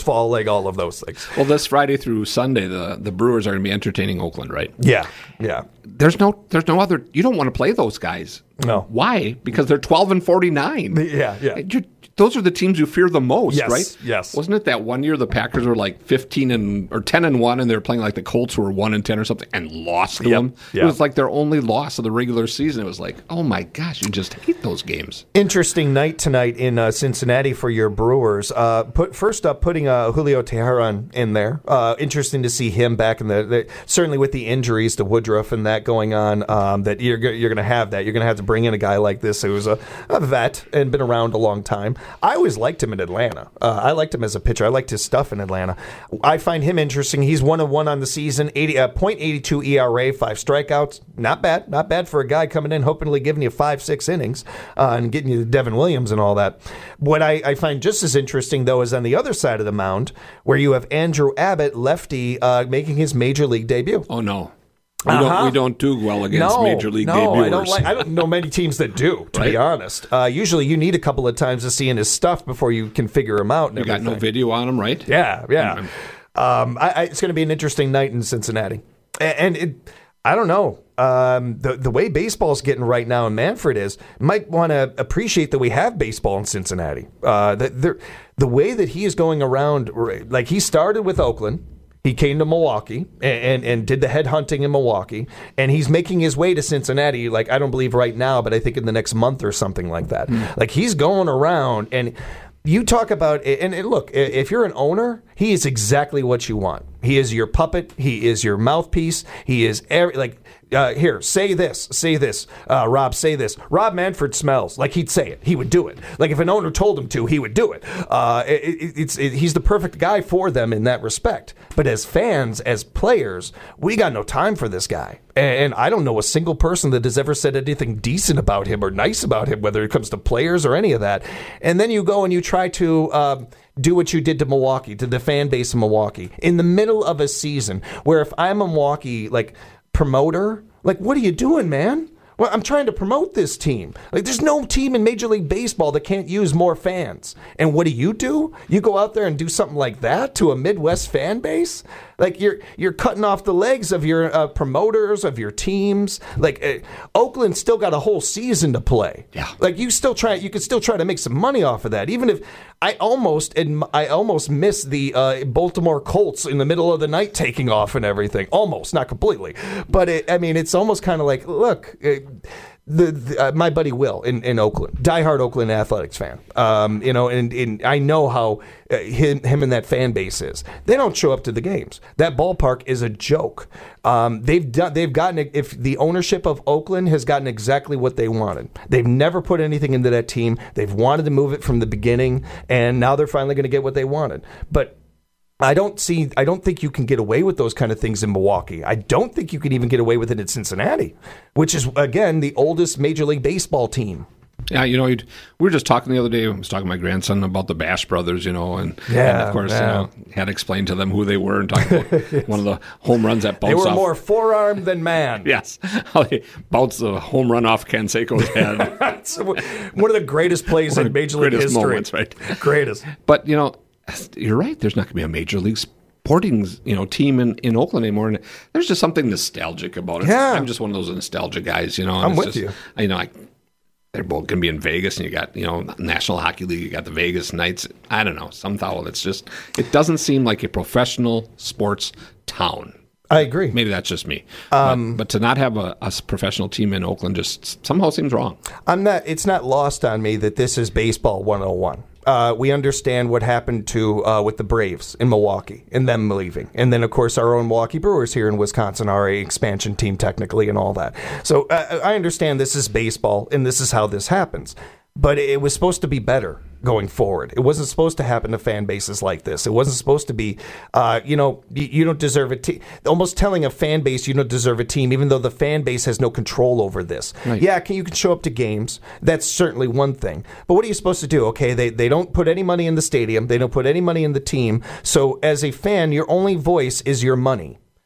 all of those things. Well, this Friday through Sunday, the, the Brewers are going to be entertaining Oakland, right? Yeah, yeah. There's no there's no other. You don't want to play those guys. No. Why? Because they're twelve and forty-nine. Yeah, yeah. You're, those are the teams you fear the most, Yes, right? yes. Wasn't it that one year the Packers were like fifteen and or ten and one, and they were playing like the Colts, who were one and ten or something, and lost to Yep, them? yep. It was like their only loss of the regular season. It was like, oh my gosh, you just hate those games. Interesting night tonight in uh, Cincinnati for your Brewers. Uh, put first up, putting uh, Julio Teheran in there. Uh, interesting to see him back in the, the certainly with the injuries to Woodruff and that going on. Um, that you're you're going to have that. You're going to have to bring in a guy like this who's a, a vet and been around a long time. I always liked him in Atlanta. Uh, I liked him as a pitcher. I liked his stuff in Atlanta. I find him interesting. He's one of one on the season. eighty uh, point eight two E R A, five strikeouts. Not bad. Not bad for a guy coming in, hopefully giving you five, six innings uh, and getting you Devin Williams and all that. What I, I find just as interesting, though, is on the other side of the mound, where you have Andrew Abbott, lefty, uh, making his major league debut. Oh no. We, Uh-huh. don't, we don't do well against no, major league no, debuters. I don't, like, I don't know many teams that do, to Right? be honest. Uh, usually you need a couple of times to see in his stuff before you can figure him out. And You got no everything. video on him, right? Yeah, yeah. Um, I, I, it's going to be an interesting night in Cincinnati. And, and it, I don't know. Um, the, the way baseball's getting right now in Manfred is, might want to appreciate that we have baseball in Cincinnati. Uh, the, the way that he is going around, like he started with Oakland. He came to Milwaukee and, and, and did the headhunting in Milwaukee, and he's making his way to Cincinnati, like I don't believe right now, but I think in the next month or something like that. Mm. Like he's going around, and you talk about, and, and look, if you're an owner, he is exactly what you want. He is your puppet. He is your mouthpiece. He is every, like, uh, here, say this, say this. Uh, Rob, say this. Rob Manfred smells. Like he'd say it. He would do it. Like if an owner told him to, he would do it. Uh, it, it it's it, he's the perfect guy for them in that respect. But as fans, as players, we got no time for this guy. And I don't know a single person that has ever said anything decent about him or nice about him, whether it comes to players or any of that. And then you go and you try to um, do what you did to Milwaukee, to the fan base of Milwaukee, in the middle of a season where if I'm a Milwaukee like promoter, like what are you doing, man? Well, I'm trying to promote this team. Like, there's no team in Major League Baseball that can't use more fans. And what do you do? You go out there and do something like that to a Midwest fan base? Like, you're you're cutting off the legs of your uh, promoters, of your teams. Like, uh, Oakland still got a whole season to play. Yeah. Like, you still try. You could still try to make some money off of that. Even if I almost I almost miss the uh, Baltimore Colts in the middle of the night taking off and everything. Almost, not completely. But, it, I mean, it's almost kind of like, look, it, The, the uh, my buddy Will in, in Oakland, diehard Oakland Athletics fan. Um, you know, and, and I know how uh, him him and that fan base is. They don't show up to the games. That ballpark is a joke. Um, they've done. They've gotten. If the ownership of Oakland has gotten exactly what they wanted, they've never put anything into that team. They've wanted to move it from the beginning, and now they're finally going to get what they wanted. But I don't see. I don't think you can get away with those kind of things in Milwaukee. I don't think you can even get away with it in Cincinnati, which is again the oldest Major League Baseball team. Yeah, you know, we were just talking the other day. I was talking to my grandson about the Bash brothers, you know, and, Yeah, and of course, yeah. you know, had to explain to them who they were and talk about one of the home runs that They bounced were off. more forearm than man. Yes, how they bounced the home run off Canseco's head. That's one of the greatest plays One in of the Major League greatest history. moments, right? Greatest. But you know, you're right. There's not going to be a major league sporting, you know, team in, in Oakland anymore, and there's just something nostalgic about it. Yeah. I'm just one of those nostalgia guys, you know. and I'm it's with just, you. You know, like they're both going to be in Vegas, and you got, you know, National Hockey League. You got the Vegas Knights. I don't know, somehow it's just it doesn't seem like a professional sports town. I agree. Maybe that's just me. Um, but, but to not have a, a professional team in Oakland just somehow seems wrong. I'm not. It's not lost on me that this is baseball one oh one. Uh, we understand what happened to uh, with the Braves in Milwaukee and them leaving, and then of course our own Milwaukee Brewers here in Wisconsin are a expansion team technically and all that. So uh, I understand this is baseball and this is how this happens. But it was supposed to be better going forward. It wasn't supposed to happen to fan bases like this. It wasn't supposed to be, uh, you know, you, you don't deserve a team. Almost telling a fan base you don't deserve a team, even though the fan base has no control over this. Right. Yeah, can, you can show up to games. That's certainly one thing. But what are you supposed to do? Okay, they, they don't put any money in the stadium. They don't put any money in the team. So as a fan, your only voice is your money.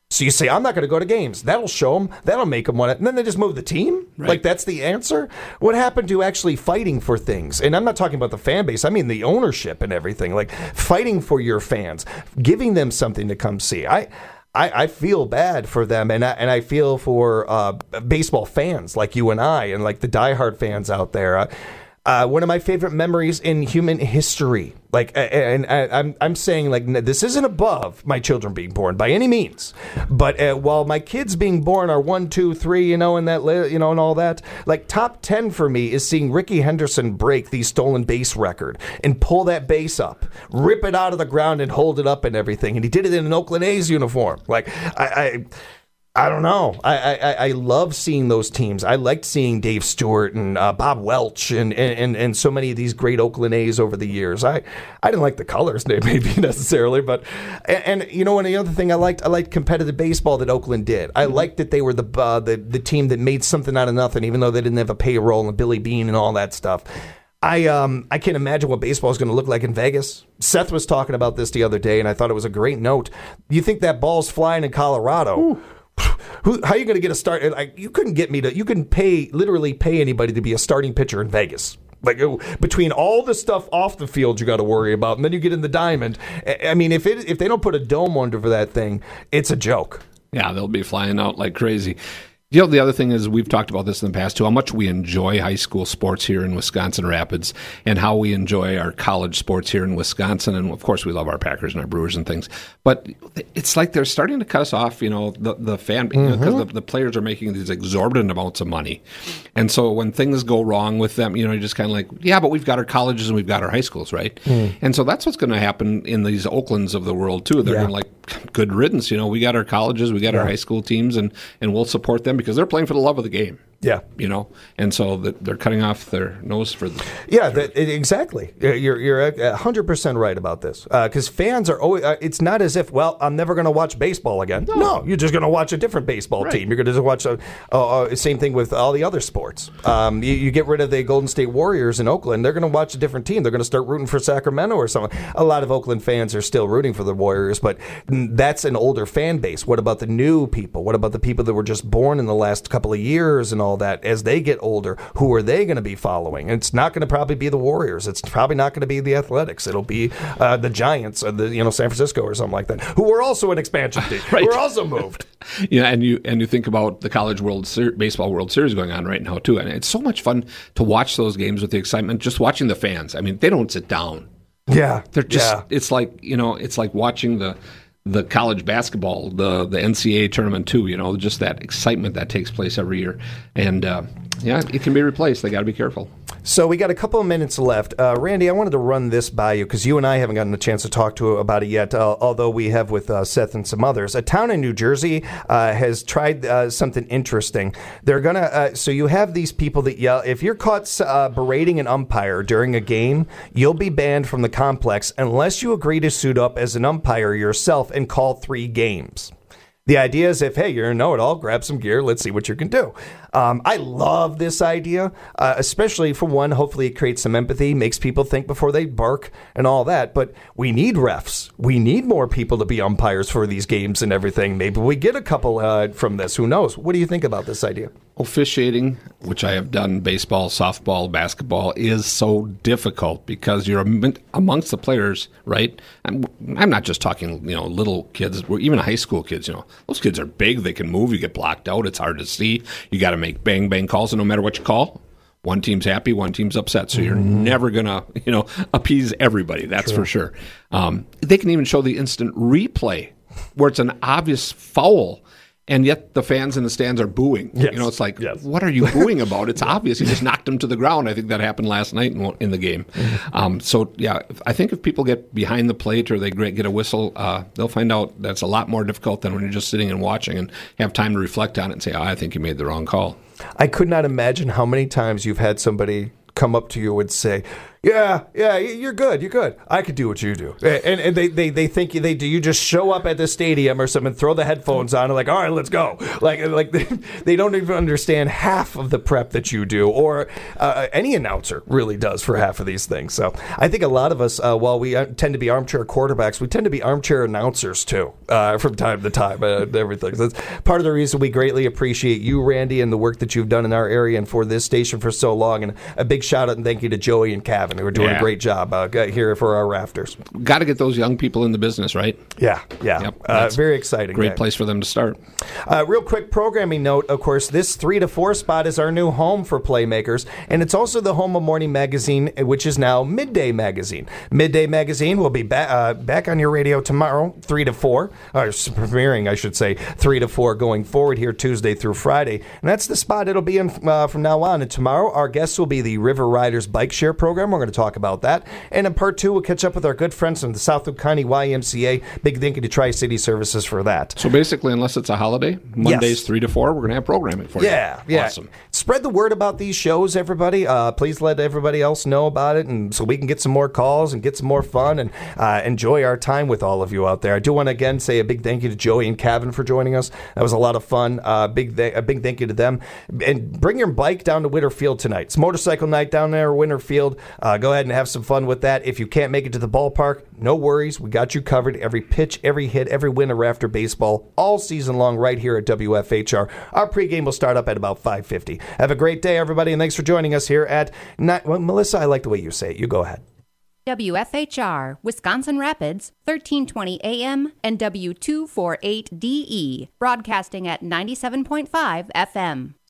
So you say, I'm not going to go to games. That'll show them. That'll make them want it. And then they just move the team? Right. Like, that's the answer? What happened to actually fighting for things? And I'm not talking about the fan base. I mean the ownership and everything. Like, fighting for your fans, giving them something to come see. I I, I feel bad for them, and I, and I feel for uh, baseball fans like you and I and like the diehard fans out there. Uh, Uh, one of my favorite memories in human history. Like, and I'm I'm saying, like, this isn't above my children being born by any means. But uh, while my kids being born are one, two, three, you know, and that, you know, and all that, like, top ten for me is seeing Ricky Henderson break the stolen base record and pull that base up, rip it out of the ground, and hold it up and everything. And he did it in an Oakland A's uniform. Like, I. I I don't know. I, I, I love seeing those teams. I liked seeing Dave Stewart and uh, Bob Welch and, and, and so many of these great Oakland A's over the years. I, I didn't like the colors maybe necessarily, but and, and you know, and the other thing I liked, I liked competitive baseball that Oakland did. I liked that they were the uh, the the team that made something out of nothing, even though they didn't have a payroll and Billy Beane and all that stuff. I um I can't imagine what baseball is going to look like in Vegas. Seth was talking about this the other day, and I thought it was a great note. You think that ball's flying in Colorado? Ooh. Who, how are you going to get a start? Like, you couldn't get me to. You couldn't pay literally pay anybody to be a starting pitcher in Vegas. Like, between all the stuff off the field you got to worry about, and then you get in the diamond. I mean, if it if they don't put a dome under for that thing, it's a joke. Yeah, they'll be flying out like crazy. You know, the other thing is, we've talked about this in the past too, how much we enjoy high school sports here in Wisconsin Rapids and how we enjoy our college sports here in Wisconsin. And of course, we love our Packers and our Brewers and things. But it's like they're starting to cut us off, you know, the, the fan, because mm-hmm. you know, the, the players are making these exorbitant amounts of money. And so when things go wrong with them, you know, you're just kind of like, yeah, but we've got our colleges and we've got our high schools, right? Mm. And so that's what's going to happen in these Oaklands of the world too. They're yeah. going to like, good riddance, you know, we got our colleges, we got yeah. our high school teams, and, and we'll support them because they're playing for the love of the game. Yeah. You know, and so the, they're cutting off their nose for the. Yeah, that, exactly. You're you're one hundred percent right about this. Because uh, fans are always, uh, it's not as if, well, I'm never going to watch baseball again. No. no, you're just going to watch a different baseball right. team. You're going to watch the uh, uh, same thing with all the other sports. Um, you, you get rid of the Golden State Warriors in Oakland, they're going to watch a different team. They're going to start rooting for Sacramento or something. A lot of Oakland fans are still rooting for the Warriors, but that's an older fan base. What about the new people? What about the people that were just born in the last couple of years and all that? As they get older, who are they going to be following? And it's not going to probably be the Warriors. It's probably not going to be the Athletics. It'll be uh, the Giants, or the you know San Francisco, or something like that, who are also an expansion team. Right. Who are also moved. Yeah, and you and you think about the College World Ser- Baseball World Series going on right now too, and it's so much fun to watch those games with the excitement. Just watching the fans. I mean, they don't sit down. Yeah, they're just. Yeah. It's like you know, it's like watching the. the college basketball, the the N C double A tournament too, you know, just that excitement that takes place every year. And, uh, yeah, it can be replaced. They got to be careful. So we got a couple of minutes left. Uh, Randy, I wanted to run this by you because you and I haven't gotten a chance to talk to about it yet, uh, although we have with uh, Seth and some others. A town in New Jersey uh, has tried uh, something interesting. They're going to, uh, so you have these people that yell, if you're caught uh, berating an umpire during a game, you'll be banned from the complex unless you agree to suit up as an umpire yourself and call three games. The idea is if, hey, you're a know-it-all, grab some gear, let's see what you can do. Um, I love this idea, uh, especially for one, hopefully it creates some empathy, makes people think before they bark and all that. But we need refs. We need more people to be umpires for these games and everything. Maybe we get a couple uh, from this. Who knows? What do you think about this idea? Officiating, which I have done, baseball, softball, basketball, is so difficult because you're amongst the players, right? I'm, I'm not just talking, you know, little kids, even high school kids, you know. Those kids are big. They can move. You get blocked out. It's hard to see. You got to make bang, bang calls, and no matter what you call, one team's happy, one team's upset. So you're mm-hmm. never going to, you know, appease everybody. That's True. for sure. Um, they can even show the instant replay where it's an obvious foul, and yet the fans in the stands are booing. Yes. You know, it's like, yes. what are you booing about? It's obvious. You just knocked him to the ground. I think that happened last night in, in the game. Um, so, yeah, I think if people get behind the plate or they get a whistle, uh, they'll find out that's a lot more difficult than when you're just sitting and watching and have time to reflect on it and say, oh, I think you made the wrong call. I could not imagine how many times you've had somebody come up to you and say, Yeah, yeah, you're good. You're good. I could do what you do. And, and they, they, they think they do. You just show up at the stadium or something, throw the headphones on, and like, all right, let's go. Like, like they, they don't even understand half of the prep that you do, or uh, any announcer really does for half of these things. So I think a lot of us, uh, while we tend to be armchair quarterbacks, we tend to be armchair announcers too, uh, from time to time. Uh, everything. So that's part of the reason we greatly appreciate you, Randy, and the work that you've done in our area and for this station for so long. And a big shout out and thank you to Joey and Kevin, who are doing yeah. a great job uh, here for our Rafters. Got to get those young people in the business, right? Yeah, yeah. Yep, uh, very exciting. Great yeah. place for them to start. Uh, real quick programming note, of course, this three to four spot is our new home for Playmakers, and it's also the home of Morning Magazine, which is now Midday Magazine. Midday Magazine will be ba- uh, back on your radio tomorrow, three to four, or premiering, I should say, three to four going forward here Tuesday through Friday. And that's the spot it'll be in uh, from now on. And tomorrow, our guests will be the River Riders Bike Share program. We're going to talk about that. And in part two, we'll catch up with our good friends from the Southwood County Y M C A. Big thank you to Tri-City Services for that. So basically, unless it's a holiday, Mondays yes. three to four, we're going to have programming for yeah, you. Yeah, Awesome. Spread the word about these shows, everybody. Uh, please let everybody else know about it, and so we can get some more calls and get some more fun and uh, enjoy our time with all of you out there. I do want to again say a big thank you to Joey and Kevin for joining us. That was a lot of fun. Uh, big th- a big thank you to them. And bring your bike down to Winterfield tonight. It's motorcycle night down there, Winterfield. Uh, go ahead and have some fun with that. If you can't make it to the ballpark, no worries. We got you covered. Every pitch, every hit, every win of Rafter baseball, all season long right here at W F H R. Our pregame will start up at about five fifty. Have a great day, everybody, and thanks for joining us here at... Not, well, Melissa, I like the way you say it. You go ahead. W F H R, Wisconsin Rapids, thirteen twenty A M and W two forty-eight D E, broadcasting at ninety-seven point five F M.